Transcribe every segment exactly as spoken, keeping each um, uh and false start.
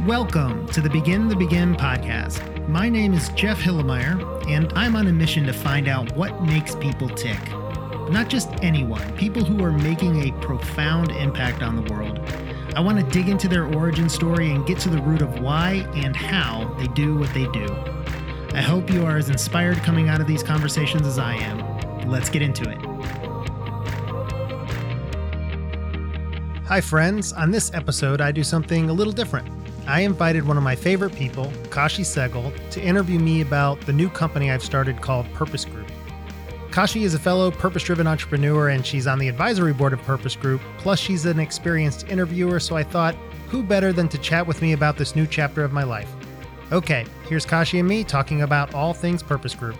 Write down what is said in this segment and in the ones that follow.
Welcome to the Begin the Begin podcast. My name is Jeff Hillemeyer, and I'm on a mission to find out what makes people tick. Not just anyone, people who are making a profound impact on the world. I want to dig into their origin story and get to the root of why and how they do what they do. I hope you are as inspired coming out of these conversations as I am. Let's get into it. Hi friends, on this episode I do something a little different. I invited one of my favorite people, Kashi Sehgal, to interview me about the new company I've started called Purpose Group. Kashi is a fellow purpose-driven entrepreneur and she's on the advisory board of Purpose Group, plus she's an experienced interviewer, so I thought, who better than to chat with me about this new chapter of my life? Okay, here's Kashi and me talking about all things Purpose Group.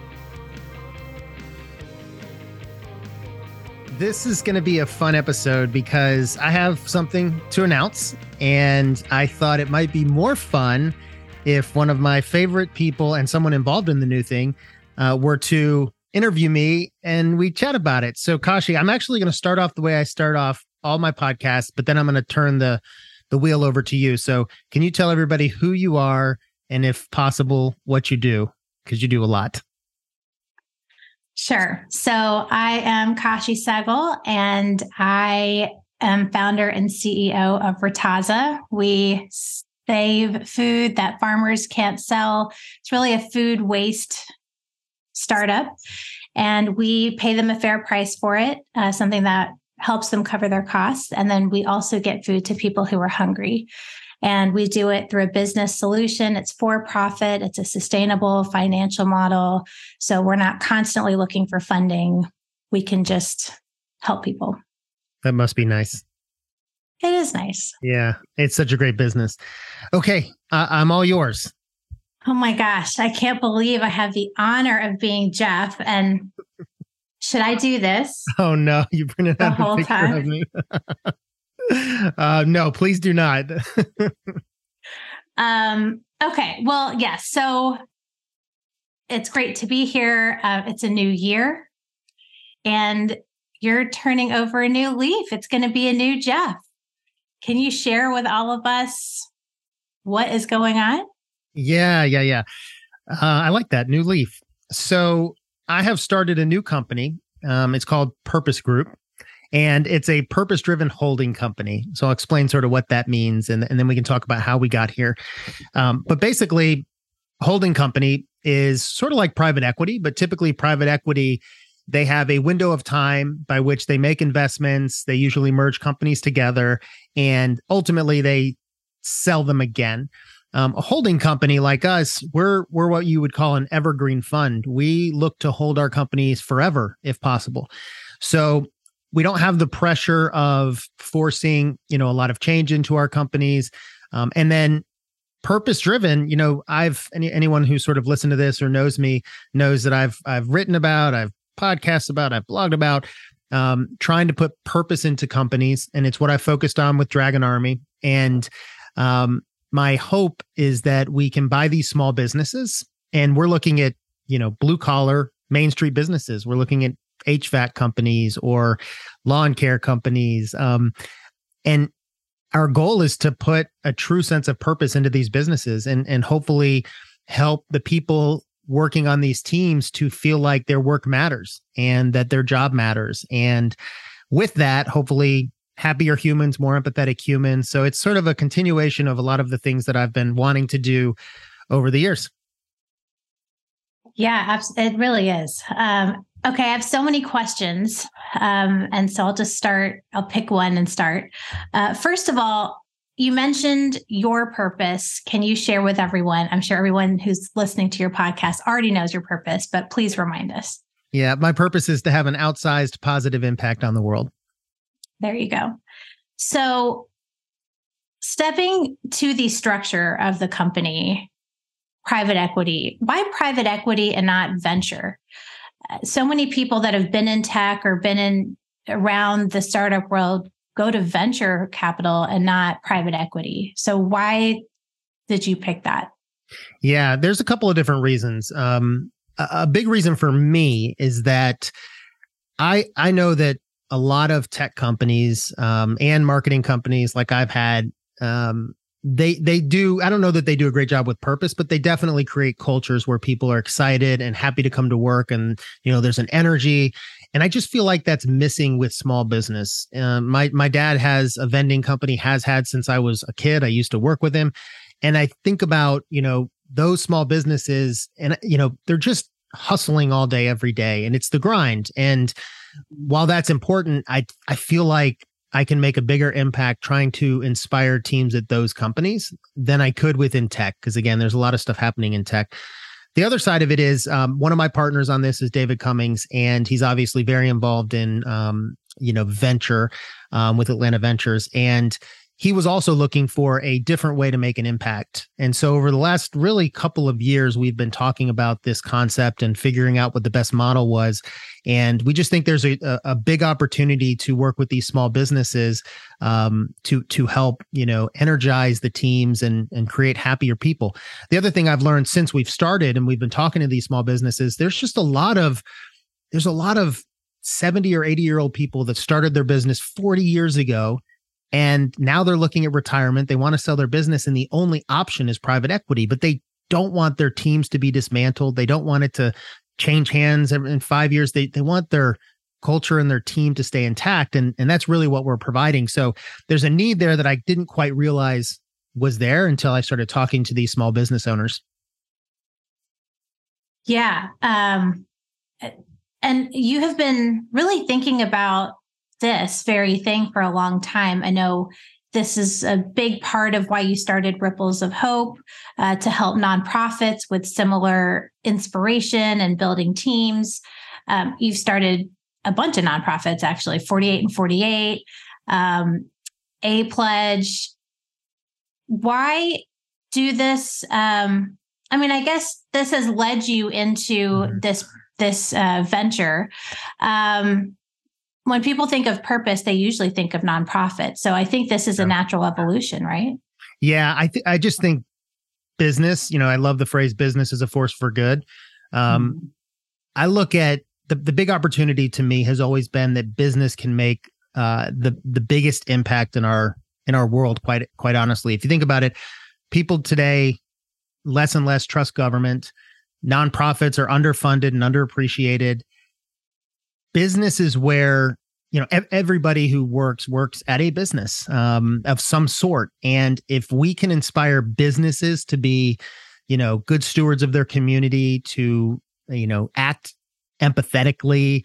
This is going to be a fun episode because I have something to announce, and I thought it might be more fun if one of my favorite people and someone involved in the new thing uh, were to interview me and we chat about it. So Kashi, I'm actually going to start off the way I start off all my podcasts, but then I'm going to turn the, the wheel over to you. So can you tell everybody who you are and if possible, what you do? Because you do a lot. Sure. So I am Kashi Sehgal, and I am founder and C E O of Rataza. We save food that farmers can't sell. It's really a food waste startup, and we pay them a fair price for it, uh, something that helps them cover their costs. And then we also get food to people who are hungry. And we do it through a business solution. It's for profit. It's a sustainable financial model. So we're not constantly looking for funding. We can just help people. That must be nice. It is nice. Yeah, it's such a great business. Okay, uh, I'm all yours. Oh my gosh, I can't believe I have the honor of being Jeff. And should I do this? Oh no, you printed out the whole a picture time? of me. Uh, no, please do not. um, okay. Well, yes. Yeah, so it's great to be here. Uh, it's a new year and you're turning over a new leaf. It's going to be a new Jeff. Can you share with all of us what is going on? Yeah, yeah, yeah. Uh, I like that. New leaf. So I have started a new company. Um, it's called Purpose Group. And it's a purpose-driven holding company. So I'll explain sort of what that means, and, and then we can talk about how we got here. Um, but basically, holding company is sort of like private equity, but typically private equity, they have a window of time by which they make investments. They usually merge companies together, and ultimately they sell them again. Um, a holding company like us, we're we're what you would call an evergreen fund. We look to hold our companies forever, if possible. So we don't have the pressure of forcing, you know, a lot of change into our companies. Um, and then purpose driven, you know, I've, any, anyone who sort of listened to this or knows me knows that I've, I've written about, I've podcasts about, I've blogged about, um, trying to put purpose into companies. And it's what I focused on with Dragon Army. And, um, my hope is that we can buy these small businesses, and we're looking at, you know, blue collar Main Street businesses. We're looking at H V A C companies or lawn care companies. Um, and our goal is to put a true sense of purpose into these businesses and, and hopefully help the people working on these teams to feel like their work matters and that their job matters. And with that, hopefully happier humans, more empathetic humans. So it's sort of a continuation of a lot of the things that I've been wanting to do over the years. Yeah, it really is. Um, okay, I have so many questions. Um, and so I'll just start, I'll pick one and start. Uh, first of all, you mentioned your purpose. Can you share with everyone? I'm sure everyone who's listening to your podcast already knows your purpose, but please remind us. Yeah, my purpose is to have an outsized positive impact on the world. There you go. So stepping to the structure of the company, private equity. Why private equity and not venture? So many people that have been in tech or been in around the startup world go to venture capital and not private equity. So why did you pick that? Yeah, there's a couple of different reasons. Um, a, a big reason for me is that I I know that a lot of tech companies um, and marketing companies, like I've had, um, they they do, I don't know that they do a great job with purpose, but they definitely create cultures where people are excited and happy to come to work, and you know there's an energy. And I just feel like that's missing with small business. Um, my my dad has a vending company, has had since I was a kid. I used to work with him, and I think about you know those small businesses, and you know they're just hustling all day, every day, and it's the grind. And while that's important, I I feel like I can make a bigger impact trying to inspire teams at those companies than I could within tech. Because again, there's a lot of stuff happening in tech. The other side of it is um, one of my partners on this is David Cummings, and he's obviously very involved in um, you know venture um, with Atlanta Ventures, and he was also looking for a different way to make an impact. And so over the last really couple of years, we've been talking about this concept and figuring out what the best model was. And we just think there's a, a big opportunity to work with these small businesses um, to to help, you know, energize the teams and and create happier people. The other thing I've learned since we've started and we've been talking to these small businesses, there's just a lot of there's a lot of seventy or eighty year old people that started their business forty years ago. And now they're looking at retirement. They want to sell their business, and the only option is private equity, but they don't want their teams to be dismantled. They don't want it to change hands in five years. They they want their culture and their team to stay intact. And, and that's really what we're providing. So there's a need there that I didn't quite realize was there until I started talking to these small business owners. Yeah. Um, and you have been really thinking about this very thing for a long time. I know this is a big part of why you started Ripples of Hope, uh, to help nonprofits with similar inspiration and building teams. Um, you've started a bunch of nonprofits, actually, forty-eight and forty-eight, um, A Pledge. Why do this? Um, I mean, I guess this has led you into this, this uh, venture. Um, When people think of purpose, they usually think of nonprofit. So I think this is a natural evolution, right? Yeah, I th- I just think business, you know, I love the phrase business is a force for good. Um, mm-hmm. I look at the, the big opportunity to me has always been that business can make uh, the the biggest impact in our in our world, quite quite honestly. If you think about it, people today less and less trust government. Nonprofits are underfunded and underappreciated. Business is where, you know, ev- everybody who works works at a business um, of some sort. And if we can inspire businesses to be, you know, good stewards of their community, to, you know, act empathetically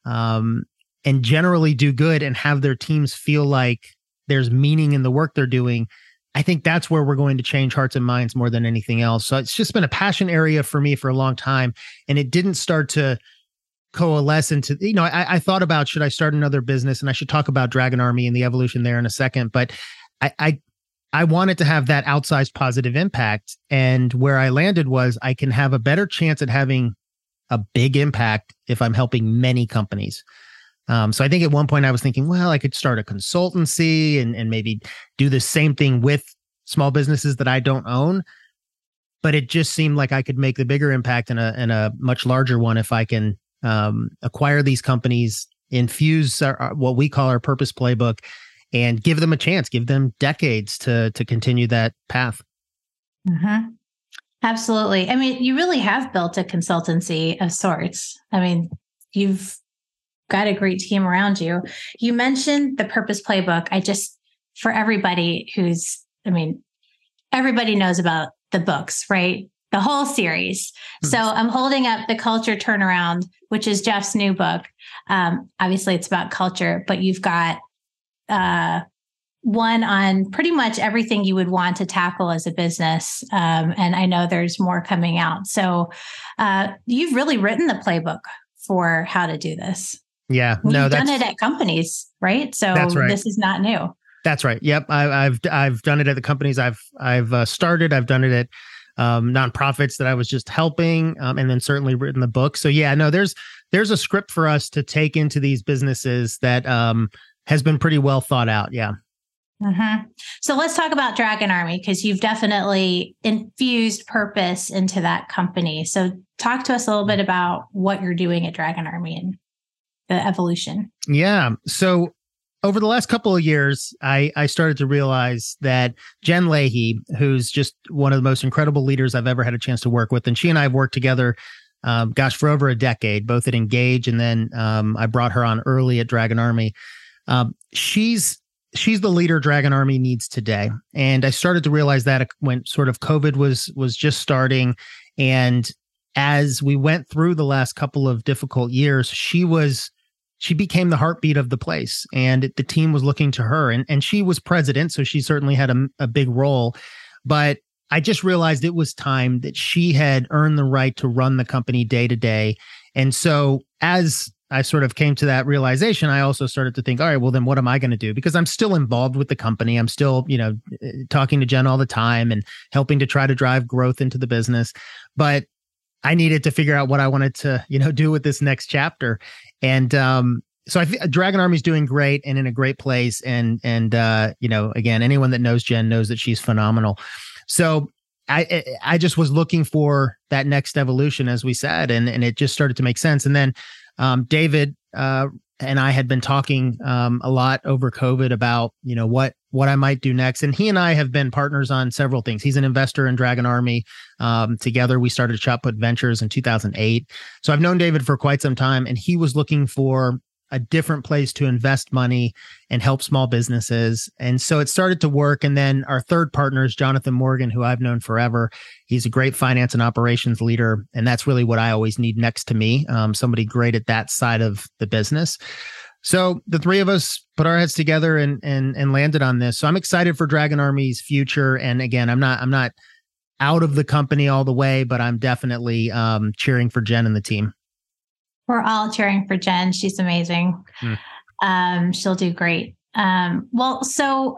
um, and generally do good and have their teams feel like there's meaning in the work they're doing, I think that's where we're going to change hearts and minds more than anything else. So it's just been a passion area for me for a long time. And it didn't start to coalesce into, you know, I, I thought about, should I start another business? And I should talk about Dragon Army and the evolution there in a second. But I, I, I wanted to have that outsized positive impact. And where I landed was I can have a better chance at having a big impact if I'm helping many companies. Um, so I think at one point I was thinking, well, I could start a consultancy and, and maybe do the same thing with small businesses that I don't own. But it just seemed like I could make the bigger impact in a, in a much larger one if I can Um, acquire these companies, infuse our, our, what we call our purpose playbook, and give them a chance, give them decades to to continue that path. Mm-hmm. Absolutely. I mean, you really have built a consultancy of sorts. I mean, you've got a great team around you. You mentioned the purpose playbook. I just, for everybody who's, I mean, everybody knows about the books, right? The whole series. So I'm holding up The Culture Turnaround, which is Jeff's new book. Um, obviously, it's about culture, but you've got uh, one on pretty much everything you would want to tackle as a business. Um, and I know there's more coming out. So uh, you've really written the playbook for how to do this. Yeah, You've no, done that's, it at companies, right? So that's right. This is not new. That's right. Yep, I, I've I've done it at the companies I've I've uh, started. I've done it at um, nonprofits that I was just helping, um, and then certainly written the book. So yeah, no, there's there's a script for us to take into these businesses that um, has been pretty well thought out. Yeah. Mm-hmm. So let's talk about Dragon Army, because you've definitely infused purpose into that company. So talk to us a little bit about what you're doing at Dragon Army and the evolution. Yeah. So over the last couple of years, I, I started to realize that Jen Leahy, who's just one of the most incredible leaders I've ever had a chance to work with, and she and I have worked together, um, gosh, for over a decade, both at Engage, and then um, I brought her on early at Dragon Army. Um, she's she's the leader Dragon Army needs today, and I started to realize that when sort of COVID was was just starting, and as we went through the last couple of difficult years, she was. She became the heartbeat of the place, and the team was looking to her, and, and she was president. So she certainly had a, a big role, but I just realized it was time that she had earned the right to run the company day to day. And so as I sort of came to that realization, I also started to think, all right, well, then what am I going to do? Because I'm still involved with the company. I'm still, you know, talking to Jen all the time and helping to try to drive growth into the business. But I needed to figure out what I wanted to, you know, do with this next chapter. And um, so I think Dragon Army is doing great and in a great place. And, and uh, you know, again, anyone that knows Jen knows that she's phenomenal. So I I just was looking for that next evolution, as we said, and, and it just started to make sense. And then um, David uh, and I had been talking um, a lot over COVID about, you know, what what I might do next. And he and I have been partners on several things. He's an investor in Dragon Army. Um, together, we started Shotput Ventures in two thousand eight. So I've known David for quite some time, and he was looking for a different place to invest money and help small businesses. And so it started to work. And then our third partner is Jonathan Morgan, who I've known forever. He's a great finance and operations leader. And that's really what I always need next to me, um, somebody great at that side of the business. So the three of us put our heads together and and and landed on this. So I'm excited for Dragon Army's future. And again, I'm not I'm not out of the company all the way, but I'm definitely um, cheering for Jen and the team. We're all cheering for Jen. She's amazing. Mm. Um, she'll do great. Um, well, so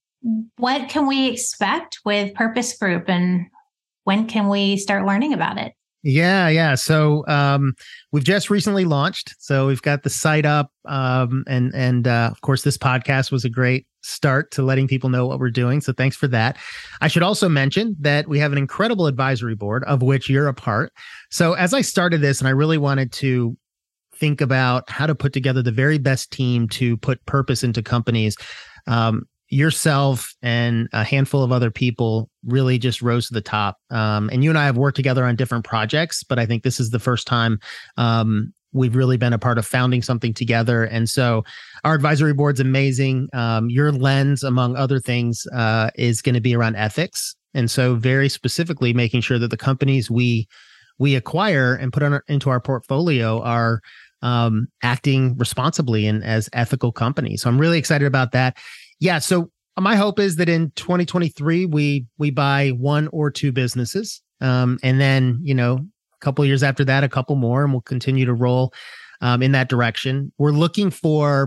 what can we expect with Purpose Group, and when can we start learning about it? Yeah, yeah. So um, we've just recently launched. So we've got the site up, um, and and uh, of course, this podcast was a great start to letting people know what we're doing. So thanks for that. I should also mention that we have an incredible advisory board, of which you're a part. So as I started this, and I really wanted to think about how to put together the very best team to put purpose into companies, um, yourself and a handful of other people really just rose to the top. Um, and you and I have worked together on different projects, but I think this is the first time um, we've really been a part of founding something together. And so our advisory board's amazing. Um, your lens, among other things, uh, is going to be around ethics. And so very specifically making sure that the companies we we acquire and put on our, into our portfolio are um, acting responsibly and as ethical companies. So I'm really excited about that. Yeah. So my hope is that in twenty twenty-three, we we buy one or two businesses. Um, and then, you know, a couple of years after that, a couple more, and we'll continue to roll um, in that direction. We're looking for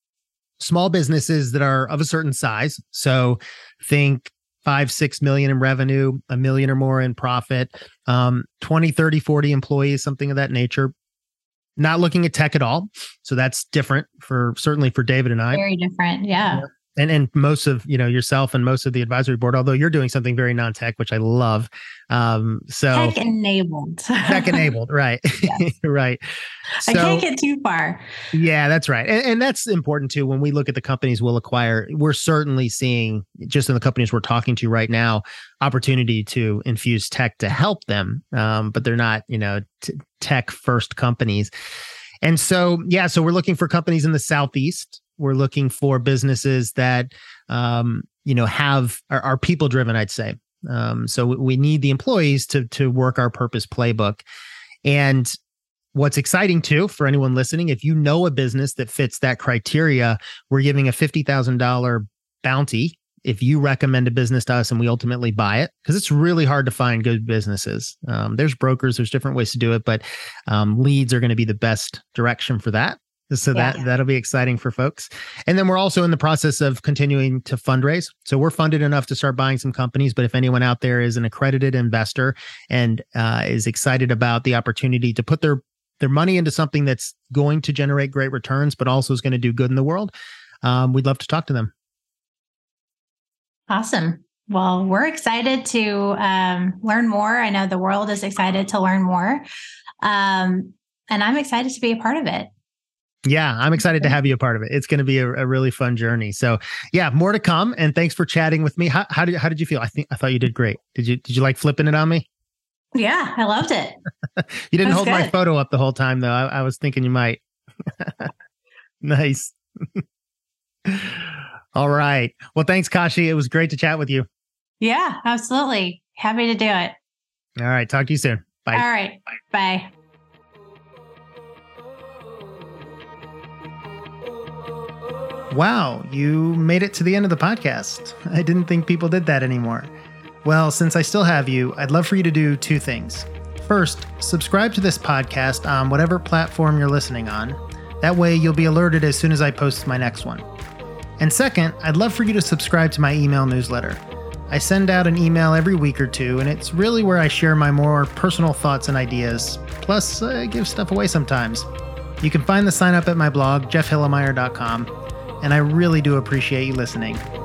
small businesses that are of a certain size. So think five, six million in revenue, a million or more in profit, um, twenty, thirty, forty employees, something of that nature. Not looking at tech at all. So that's different for certainly for David and I. Very different. Yeah. yeah. And and most of, you know, yourself and most of the advisory board, although you're doing something very non-tech, which I love. Um, so tech enabled. Tech enabled, right. Yes. Right. So, I can't get too far. Yeah, that's right. And, and that's important too. When we look at the companies we'll acquire, we're certainly seeing, just in the companies we're talking to right now, opportunity to infuse tech to help them. Um, but they're not, you know, t- tech first companies. And so, yeah, so we're looking for companies in the Southeast. We're looking for businesses that, um, you know, have are, are people driven, I'd say. Um, so we need the employees to to work our purpose playbook. And what's exciting too, for anyone listening, if you know a business that fits that criteria, we're giving a fifty thousand dollars bounty if you recommend a business to us and we ultimately buy it, because it's really hard to find good businesses. Um, there's brokers, there's different ways to do it, but um, leads are going to be the best direction for that. So yeah. that, that'll be exciting for folks. And then we're also in the process of continuing to fundraise. So we're funded enough to start buying some companies. But if anyone out there is an accredited investor and uh, is excited about the opportunity to put their, their money into something that's going to generate great returns, but also is going to do good in the world, um, we'd love to talk to them. Awesome. Well, we're excited to um, learn more. I know the world is excited to learn more. Um, and I'm excited to be a part of it. Yeah, I'm excited to have you a part of it. It's going to be a, a really fun journey. So yeah, more to come. And thanks for chatting with me. How, how did how did you feel? I think I thought you did great. Did you did you like flipping it on me? Yeah, I loved it. You didn't hold good. my photo up the whole time though. I, I was thinking you might. Nice. All right. Well, thanks, Kashi. It was great to chat with you. Yeah, absolutely. Happy to do it. All right. Talk to you soon. Bye. All right. Bye. Wow, you made it to the end of the podcast. I didn't think people did that anymore. Well, since I still have you, I'd love for you to do two things. First, subscribe to this podcast on whatever platform you're listening on. That way you'll be alerted as soon as I post my next one. And second, I'd love for you to subscribe to my email newsletter. I send out an email every week or two, and it's really where I share my more personal thoughts and ideas. Plus, I give stuff away sometimes. You can find the sign up at my blog, jeff hillemeyer dot com. And I really do appreciate you listening.